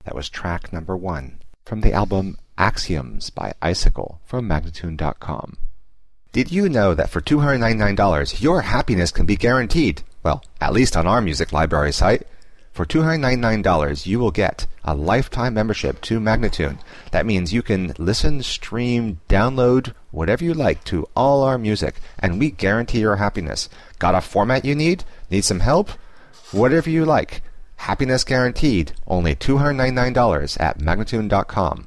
That was track number 1 from the album Axioms by Icicle from Magnatune.com. Did you know that for $299 your happiness can be guaranteed? Well, at least on our music library site. For $299 you will get a lifetime membership to Magnatune. That means you can listen, stream, download, whatever you like to all our music, and we guarantee your happiness. Got a format you need? Need some help? Whatever you like. Happiness guaranteed. Only $299 at Magnatune.com.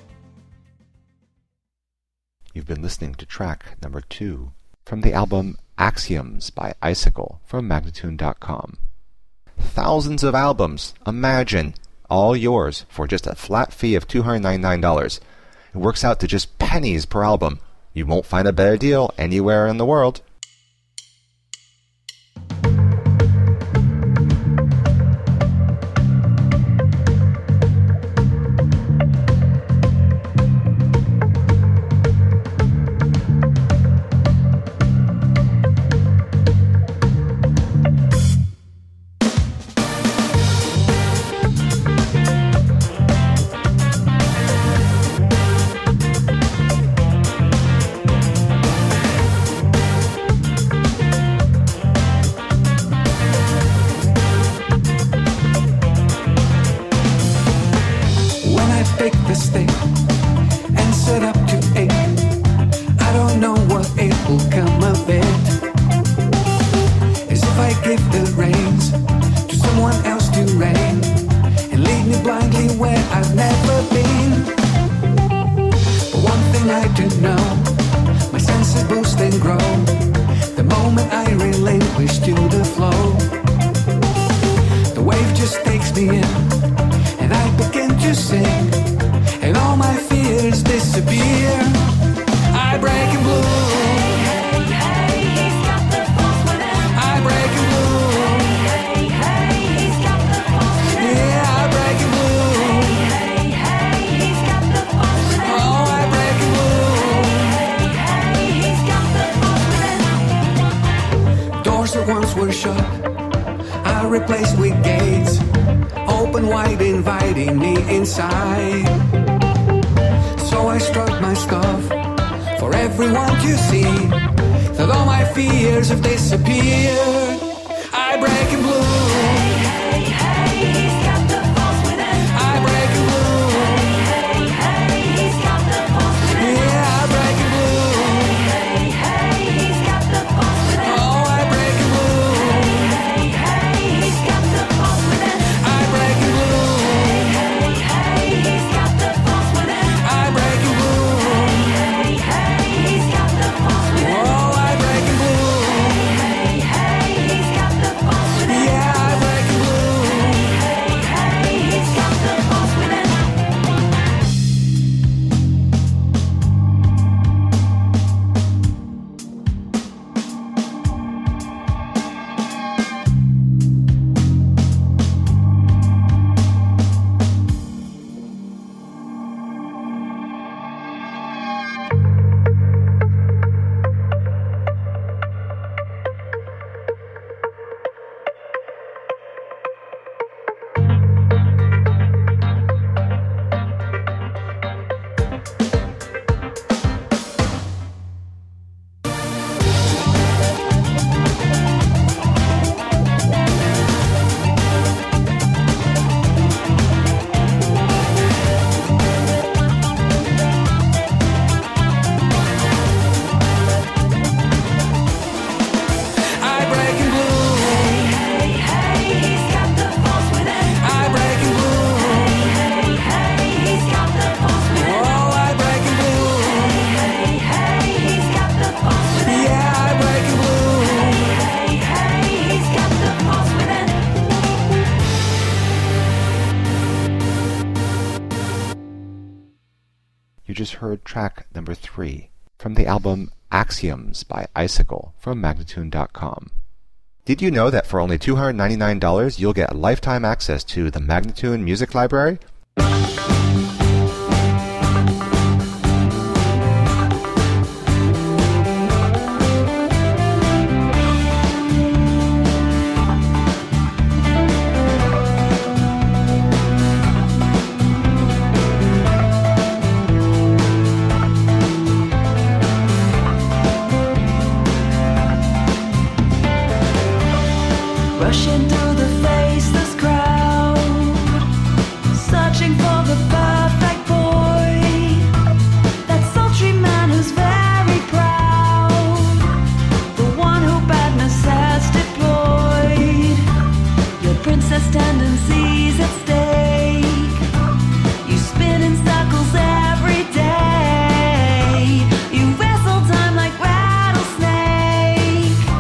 You've been listening to track number 2 from the album Axioms by Icicle from Magnatune.com. Thousands of albums, imagine, all yours for just a flat fee of $299. It works out to just pennies per album. You won't find a better deal anywhere in the world. You just heard track number 3 from the album Axioms by Icicle from Magnatune.com. Did you know that for only $299 you'll get lifetime access to the Magnatune Music Library? Rushing through the faceless crowd, searching for the perfect boy, that sultry man who's very proud, the one who badness has deployed. Your princess tendencies at stake, you spin in circles every day, you wrestle time like rattlesnake.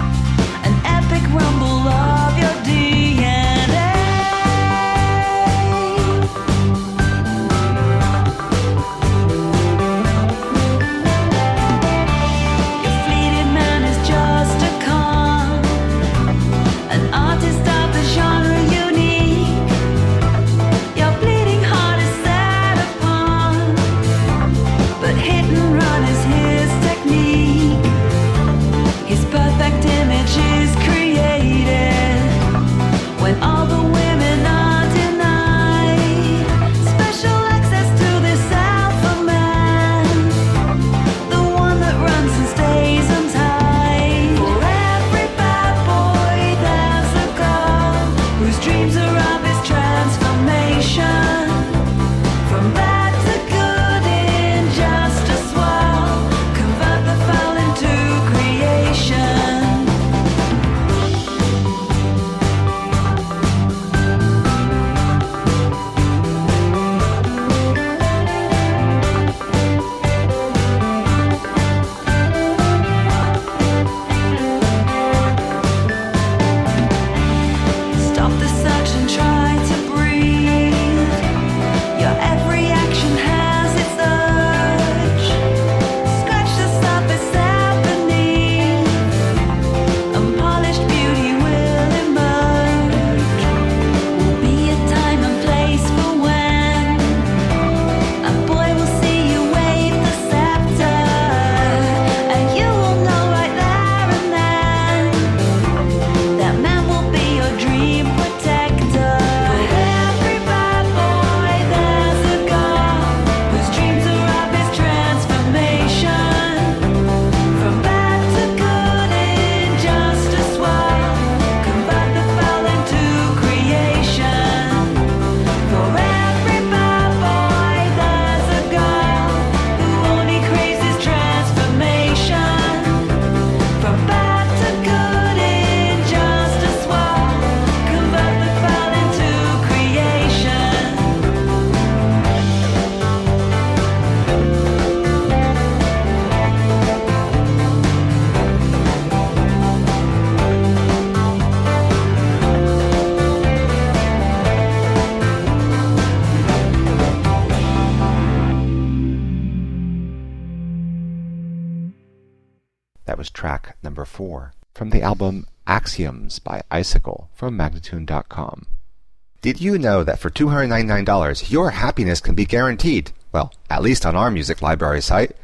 was track number 4 from the album Axioms by Icicle from Magnatune.com. Did you know that for $299 your happiness can be guaranteed? Well, at least on our music library site.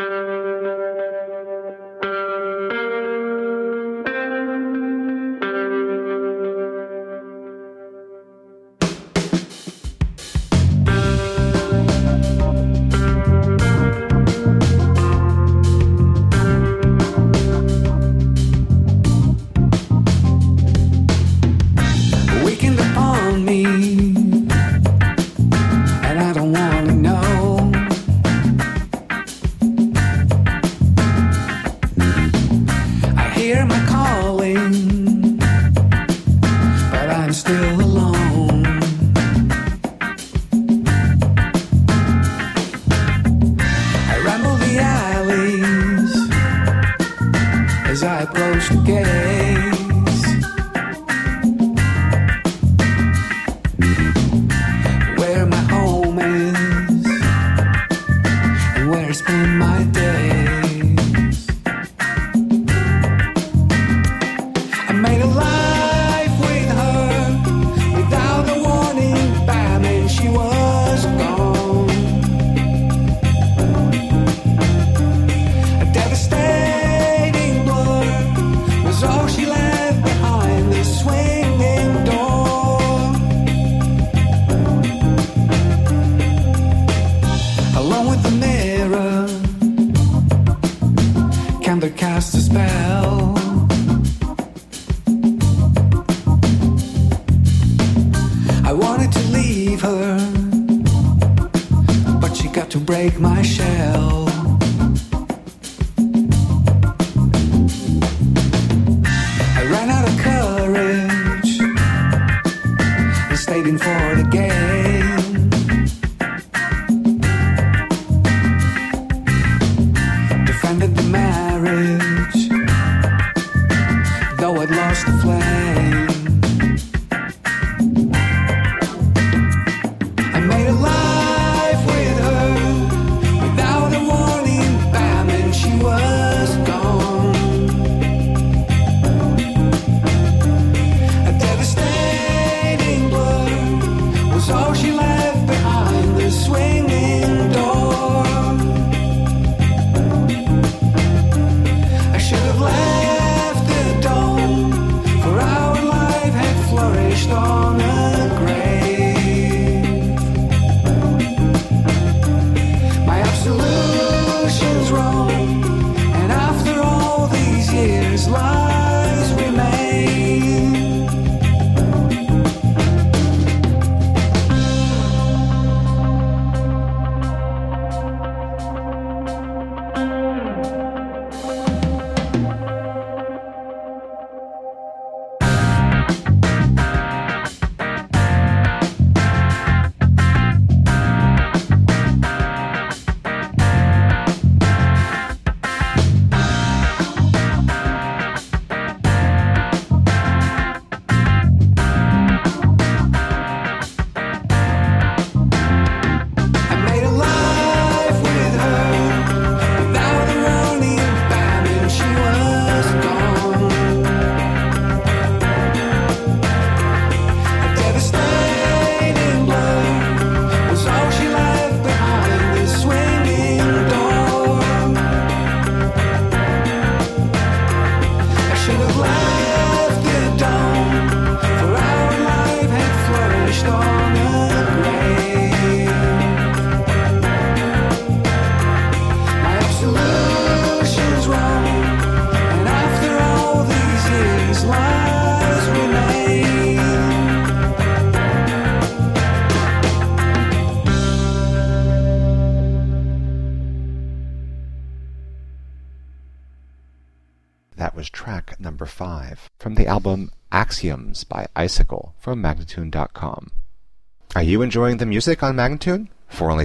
That was track number 5 from the album Axioms by Icicle from Magnatune.com. Are you enjoying the music on Magnatune? For only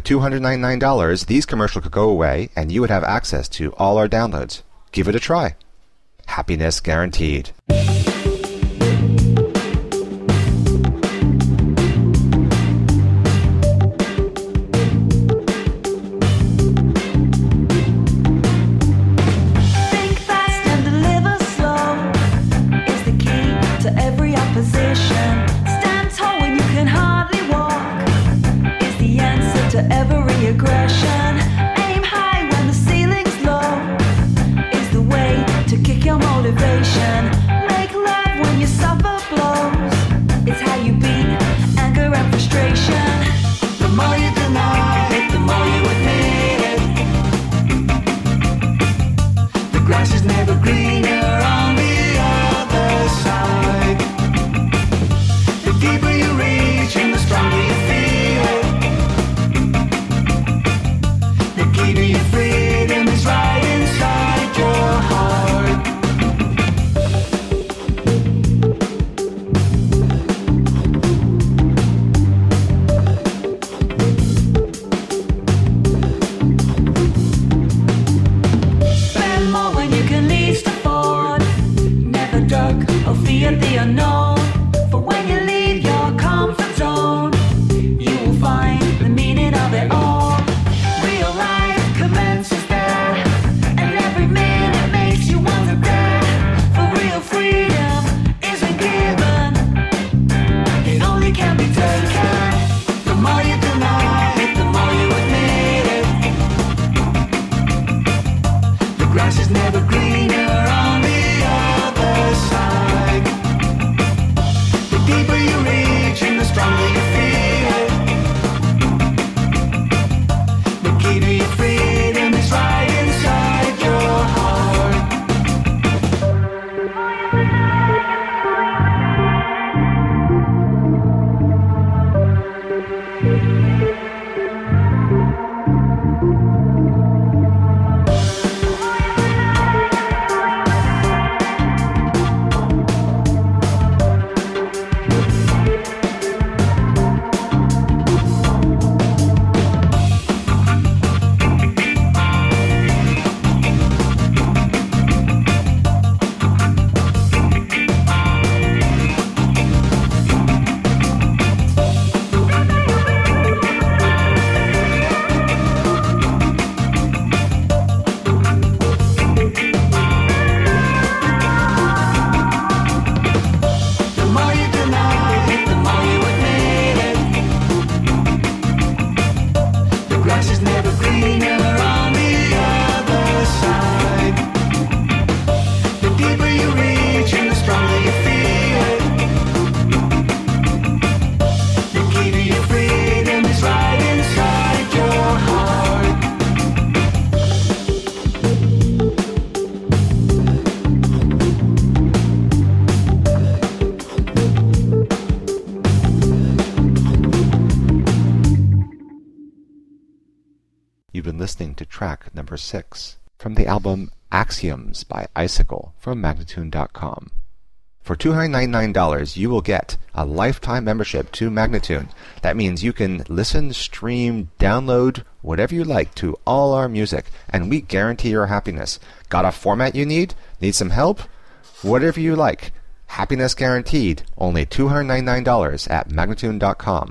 $299, these commercials could go away and you would have access to all our downloads. Give it a try. Happiness guaranteed. Think fast or fear the unknown. For when you leave your comfort zone, you will find the meaning of it all. Real life commences there, and every minute makes you want to dare. For real freedom isn't given, it only can be taken. The more you deny it, the more you admit it. The grass is never greener on the other side. The deeper you reach and the stronger you feel it. The key to your freedom is right inside your heart. You've been listening to track number 6 from the album Axioms by Icicle from Magnatune.com. For $299, you will get a lifetime membership to Magnatune. That means you can listen, stream, download, whatever you like to all our music, and we guarantee your happiness. Got a format you need? Need some help? Whatever you like. Happiness guaranteed. Only $299 at Magnatune.com.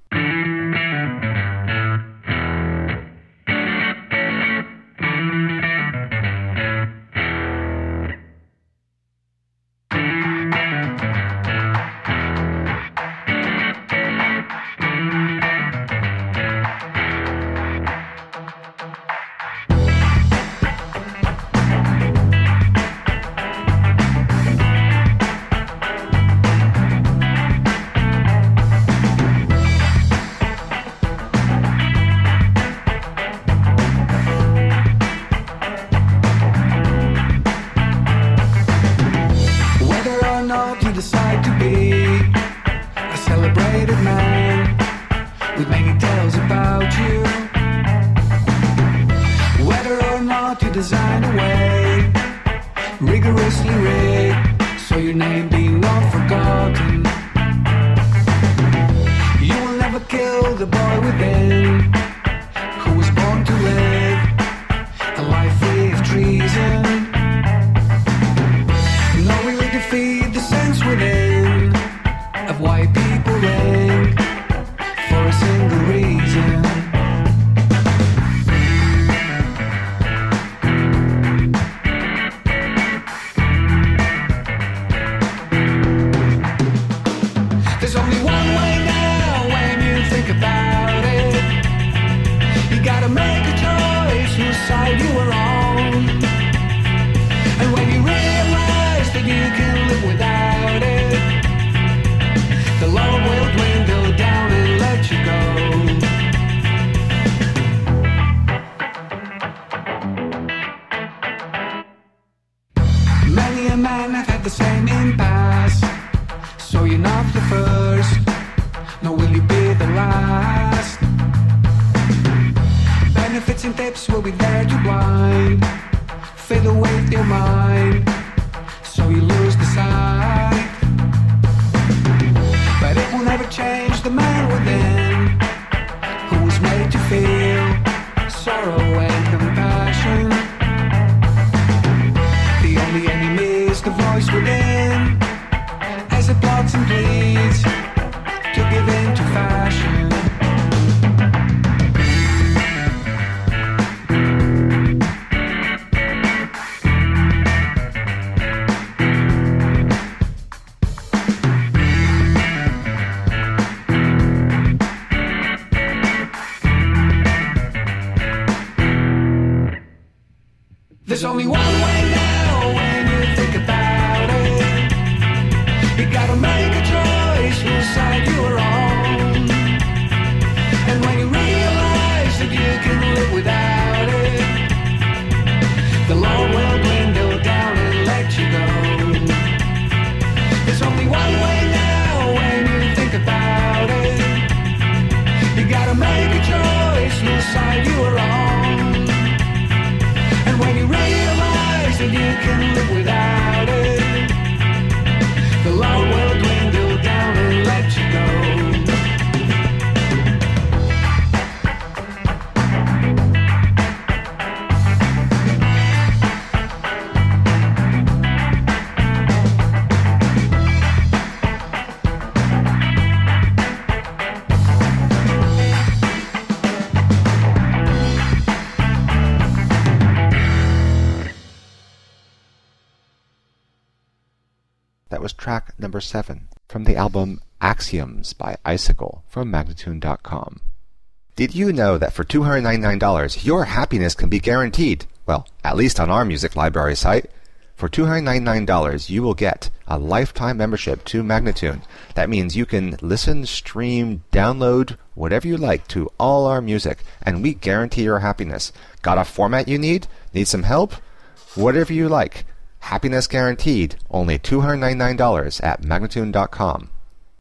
Design a way, rigorously rigged, so your name be not forgotten. You will never kill the boy within, who was born to live a life free of treason. Nor will it defeat the sense within of why people ring for a single reason. You were on, and when you realize that you can live without it, the love will dwindle down and let you go. Many a man have had the same impasse, so you're not the first, nor will you be the last. Benefits and tips will be there to blind, fiddle with your mind, so you lose the sight. But it will never change the man within, who was made to feel sorrow and compassion. The only enemy is the voice within, That was track number 7 from the album Axioms by Icicle from Magnatune.com. Did you know that for $299 your happiness can be guaranteed? Well, at least on our music library site. For $299 you will get a lifetime membership to Magnatune. That means you can listen, stream, download, whatever you like to all our music, and we guarantee your happiness. Got a format you need? Need some help? Whatever you like. Happiness guaranteed. Only $299 at Magnatune.com.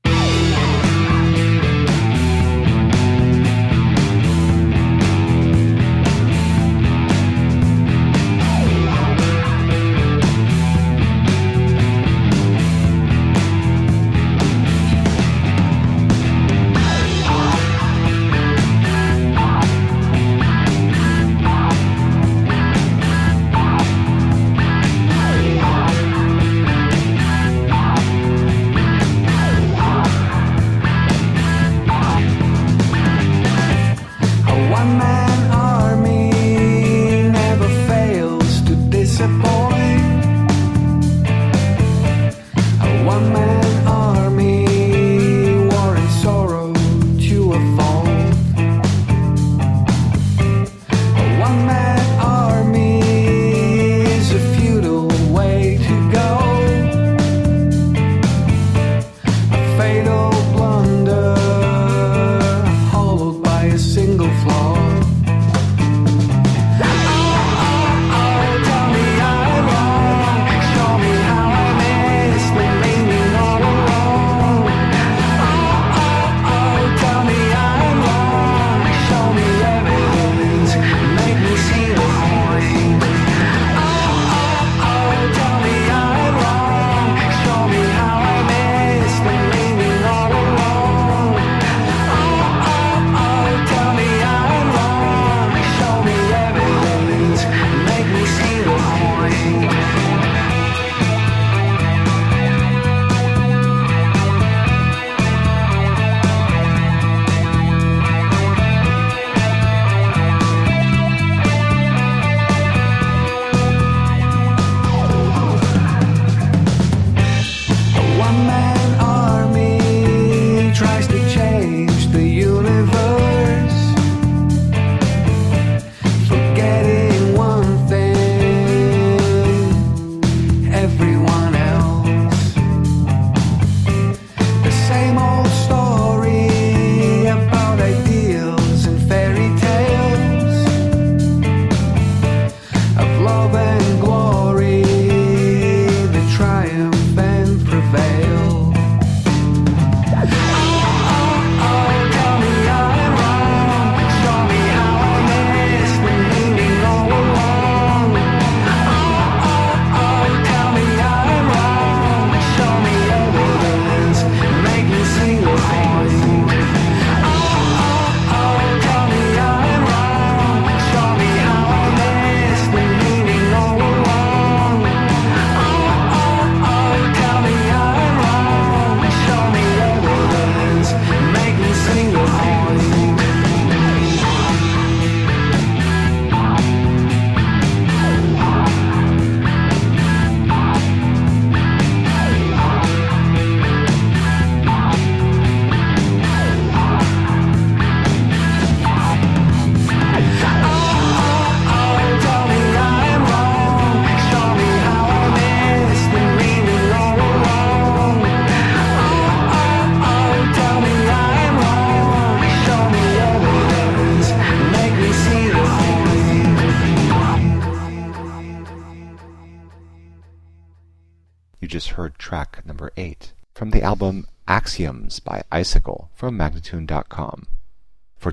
You just heard track number 8 from the album Axioms by Icicle from Magnatune.com. For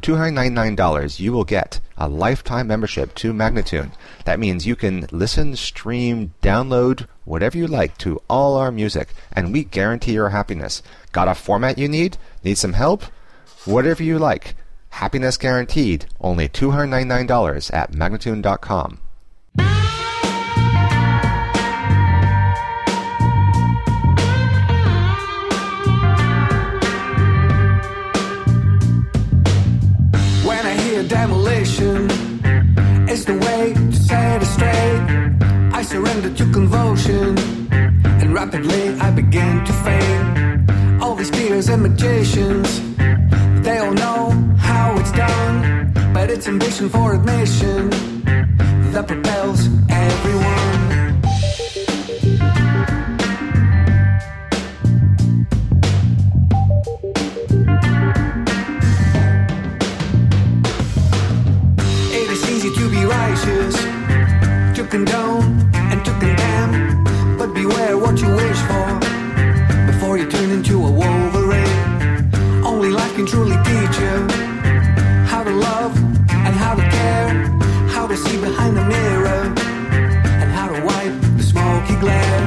$299 you will get a lifetime membership to Magnatune. That means you can listen, stream, download, whatever you like to all our music, and we guarantee your happiness. Got a format you need? Need some help? Whatever you like. Happiness guaranteed. Only $299 at Magnatune.com. Demolition is the way to set it straight. I surrender to convulsion and Rapidly I began to fade. All these peers and magicians, they all know how it's done, but it's ambition for admission that propels everyone. It is easy to be righteous, to condone and to condemn, but beware what you wish for before you turn into a Wolverine. Only life can truly teach you how to love and how to care, how to see behind the mirror and how to wipe the smoky glare.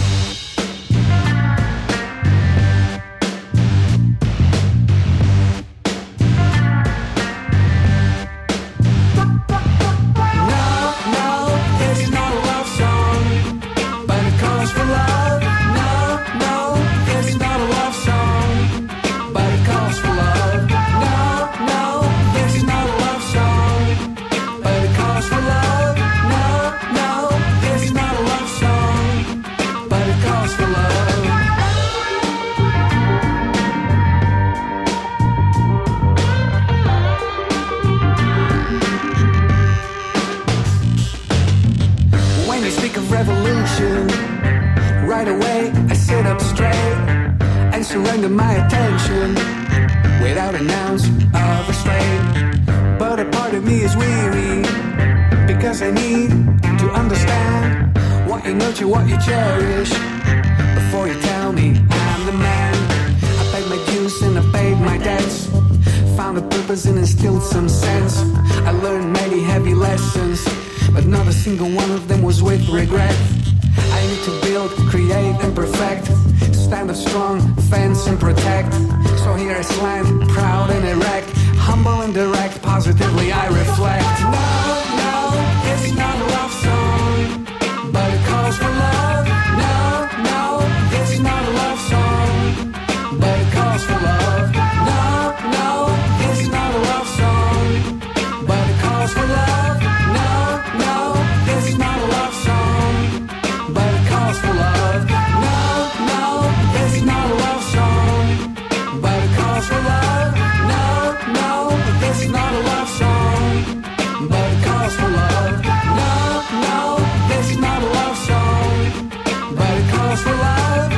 Right away I sit up straight and surrender my attention without an ounce of restraint. But a part of me is weary because I need to understand what you nurture, what you cherish before you tell me I'm the man. I paid my dues and I paid my debts, found a purpose and instilled some sense. I learned many heavy lessons, but not a single one of them was with regret. I need to build, create and perfect, stand up strong, fence and protect. So here I slant, proud and erect, humble and direct, positively I reflect. No, it's not a love song, but it calls for love. No, it's not a love song, but it calls for love. No, it's not a love song, but it calls for love. No, it's not a love song, but it calls for love. No, it's not a love song, but it calls for love. No, it's not a love song, but it calls for love. No, it's not a love song, but it calls for love.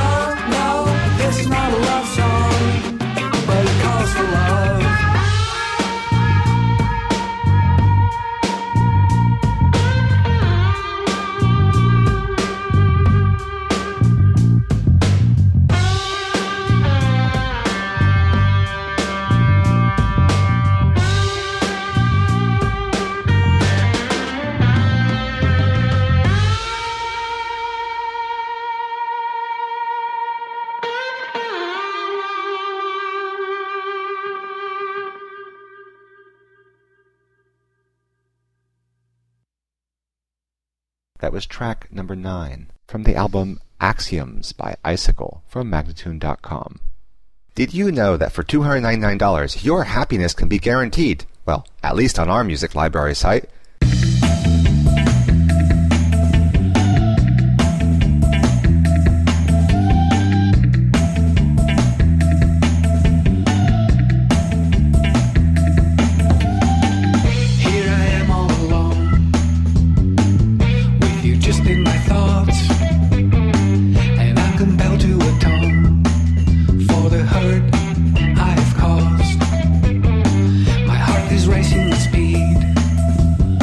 No, it's not a love song, but it calls for love. That was track number 9 from the album Axioms by Icicle from Magnatune.com. Did you know that for $299 your happiness can be guaranteed? Well, at least on our music library site. Racing with speed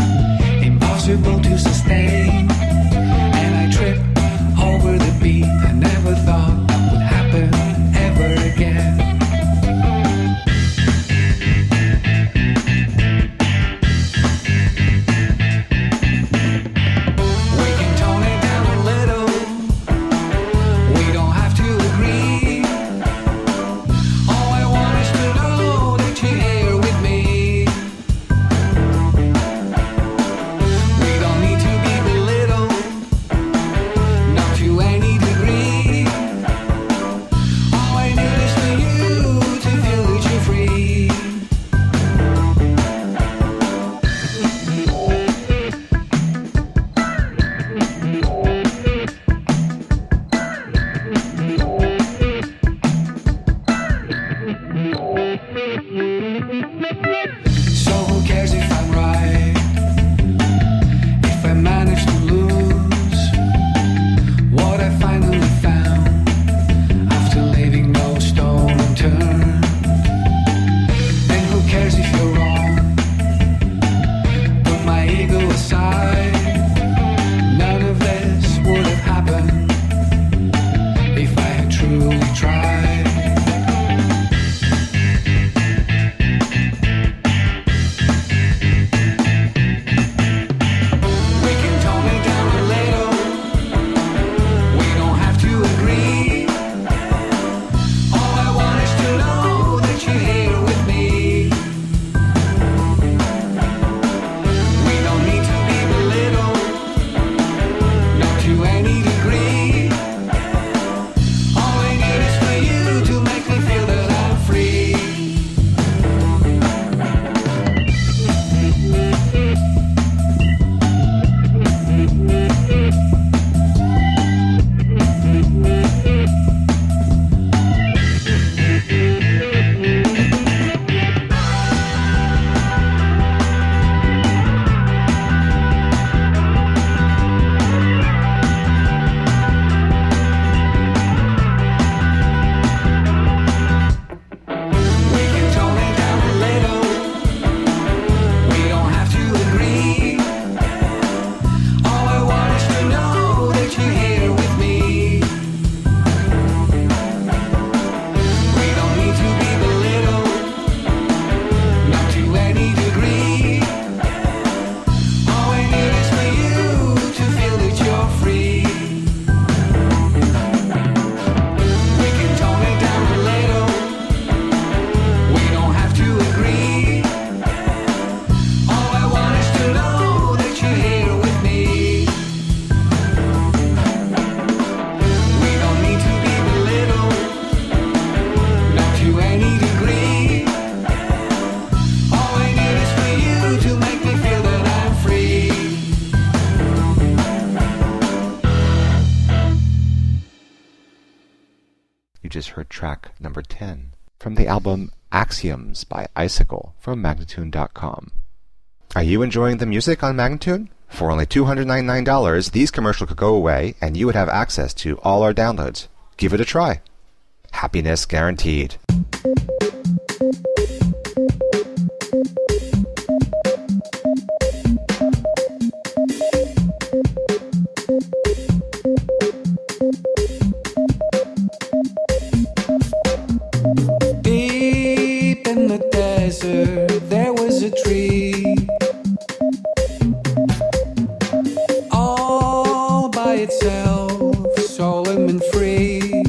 You just heard track number 10 from the album Axioms by Icicle from Magnatune.com. Are you enjoying the music on Magnatune? For only $299, these commercials could go away and you would have access to all our downloads. Give it a try. Happiness guaranteed. Deep in the desert, there was a tree, all by itself, solemn and free.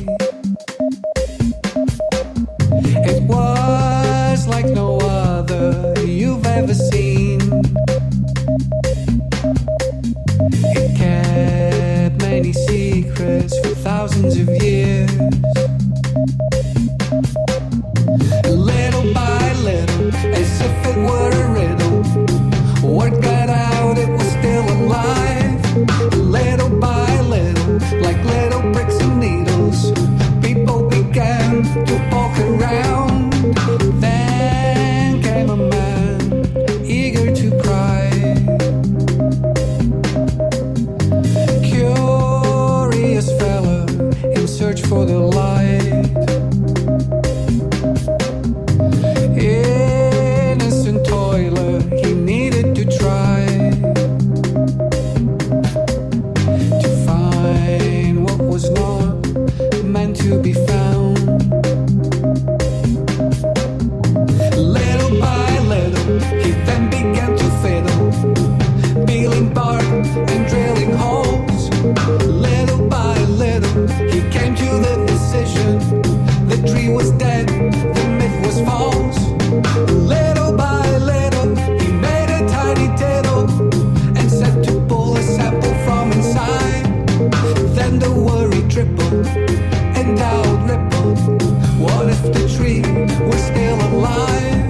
It was like no other you've ever seen. It kept many secrets for thousands of years. Little by little, as if it were a riddle, word got out, it was still alive. Little by little, like little bricks and needles, people began to poke around. Then came a man, eager to cry, curious fella in search for the light. Innocent toiler, he needed to try to find what was not meant to be found. Little by little, he then began to fiddle, peeling bark and drilling holes. Little by little, he came to the decision the tree was dead, the myth was false. Little by little, he made a tiny diddle and set to pull a sample from inside. Then the worry tripled and doubt rippled. What if the tree was still alive?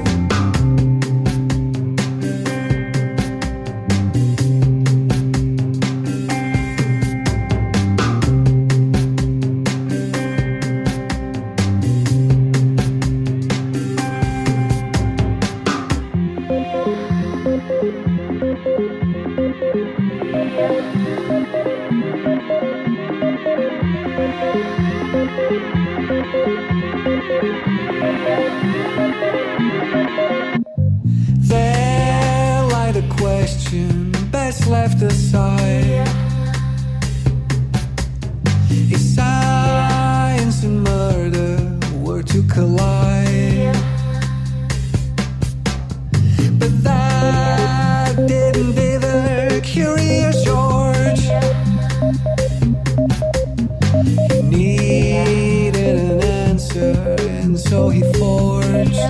There lied a question best left aside. If science and murder were to collide, but that didn't bother curious George. He needed an answer, and so he forged.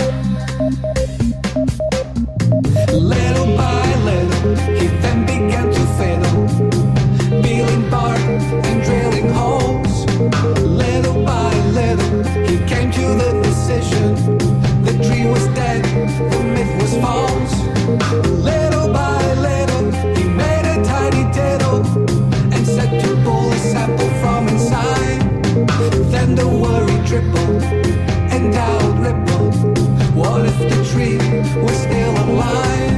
Little by little, he then began to fiddle, peeling bark and drilling holes. Little by little, he came to the decision the tree was dead, the myth was false. Little by little, he made a tiny diddle and set to pull a sample from inside. Then the worry tripled and doubt rippled. What if the tree was still alive?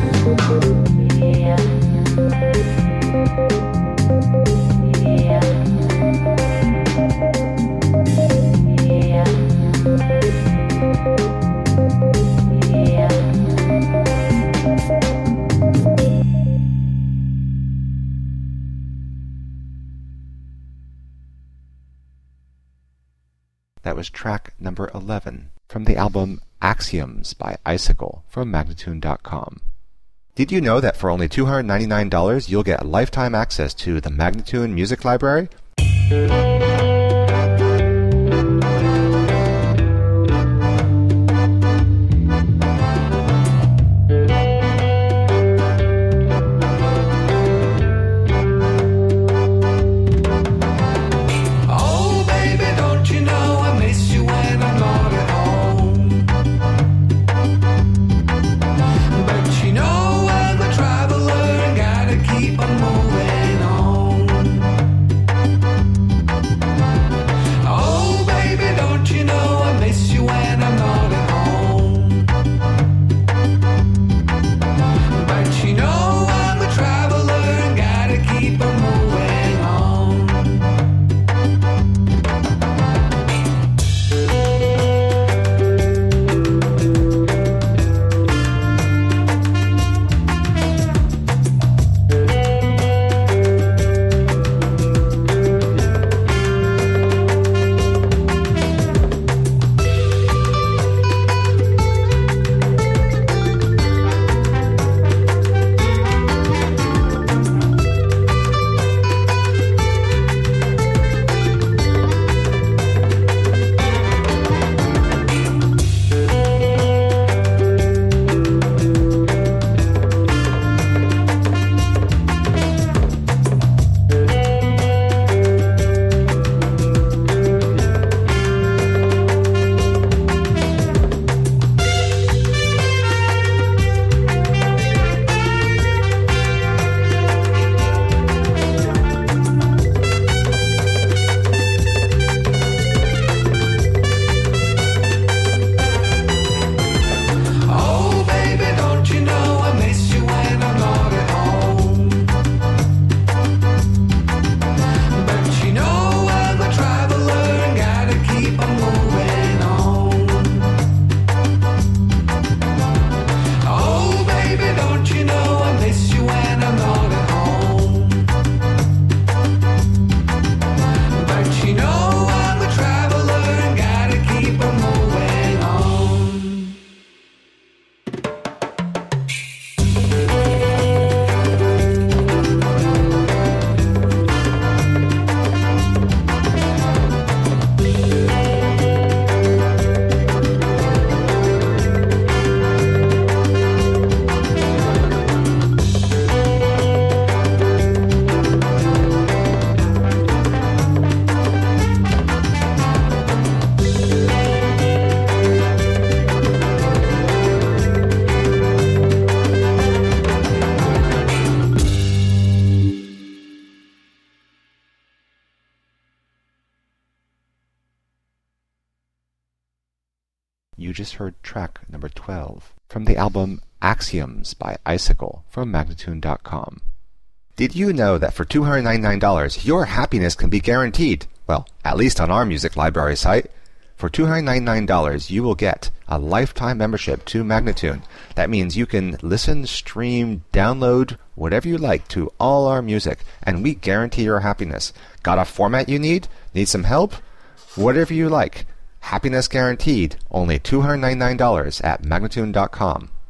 That was track number 11 from the album Axioms by Icicle from Magnatune.com. Did you know that for only $299 you'll get lifetime access to the Magnatune Music Library? Oh baby, don't you know I miss you when I'm not at home? But you know I'm a traveler and gotta keep on moving on. You just heard track number 12 from the album Axioms by Icicle from Magnatune.com. Did you know that for $299 your happiness can be guaranteed? Well, at least on our music library site. For $299 you will get a lifetime membership to Magnatune. That means you can listen, stream, download, whatever you like to all our music, and we guarantee your happiness. Got a format you need? Need some help? Whatever you like. Happiness guaranteed. Only $299 at Magnatune.com.